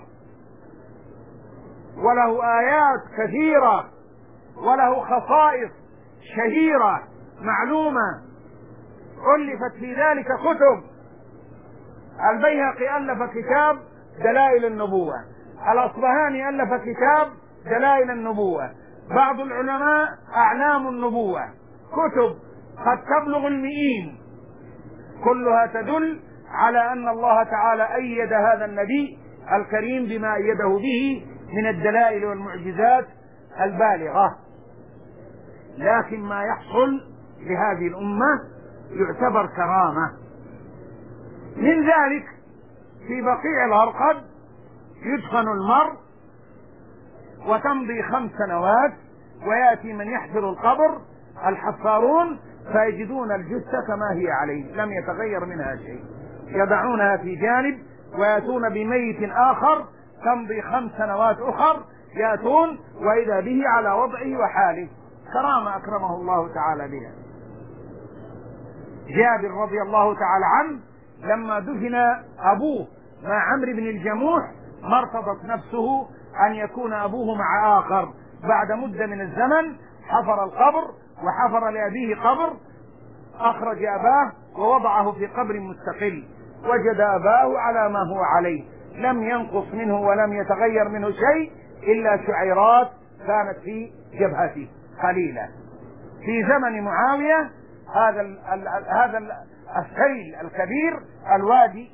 Speaker 1: وله آيات كثيرة وله خصائص شهيرة معلومة ألفت في ذلك كتب. البيهقي ألف كتاب دلائل النبوة، الأصبهاني ألف كتاب دلائل النبوة، بعض العلماء أعلام النبوة، كتب قد تبلغ المئين، كلها تدل على أن الله تعالى أيد هذا النبي الكريم بما أيده به من الدلائل والمعجزات البالغة. لكن ما يحصل لهذه الأمة يعتبر كرامة. من ذلك في بقيع الغرقد يدفن المرء وتمضي خمس سنوات ويأتي من يحفر القبر الحفارون فيجدون الجثة كما هي عليه لم يتغير منها شيء، يضعونها في جانب ويأتون بميت آخر، تمضي خمس سنوات أخر يأتون وإذا به على وضعه وحاله. كرامة أكرمه الله تعالى بها. جابر رضي الله تعالى عنه لما دفن أبوه مع عمرو بن الجموح ما ارتضت نفسه أن يكون أبوه مع آخر. بعد مدة من الزمن حفر القبر وحفر لأبيه قبر، أخرج أباه ووضعه في قبر مستقل، وجد أباه على ما هو عليه، لم ينقص منه ولم يتغير منه شيء إلا شعيرات كانت في جبهته قليلة. في زمن معاوية هذا ال ال هذا ال السيل الكبير الوادي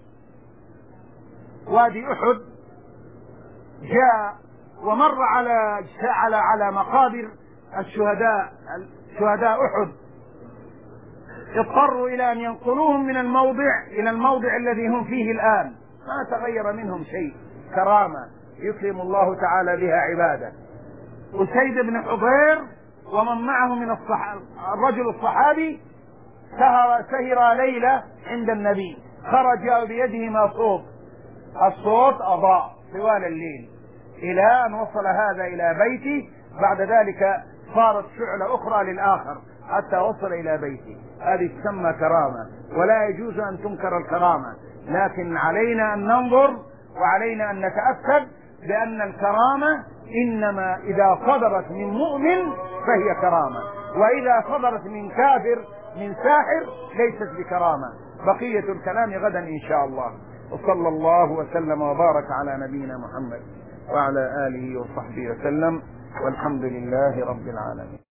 Speaker 1: وادي أحد جاء ومر على على على مقابر الشهداء شهداء أحد، اضطروا إلى أن ينقلوهم من الموضع إلى الموضع الذي هم فيه الآن، ما تغير منهم شيء. كرامة يكرم الله تعالى بها عباده. أسيد بن حضير ومن معه من الصح... الرجل الصحابي سهر, سهر ليلة عند النبي، خرج بيدهما صوت، الصوت أضاء طوال الليل إلى أن وصل هذا إلى بيته، بعد ذلك صارت شعلة أخرى للآخر حتى وصل إلى بيته. هذه تسمى كرامة، ولا يجوز أن تنكر الكرامة، لكن علينا أن ننظر وعلينا أن نتأكد بأن الكرامة إنما إذا صدرت من مؤمن فهي كرامة، وإذا صدرت من كافر من ساحر ليست بكرامة. بقية الكلام غدا إن شاء الله. وصلى الله وسلم وبارك على نبينا محمد وعلى آله وصحبه وسلم، والحمد لله رب العالمين.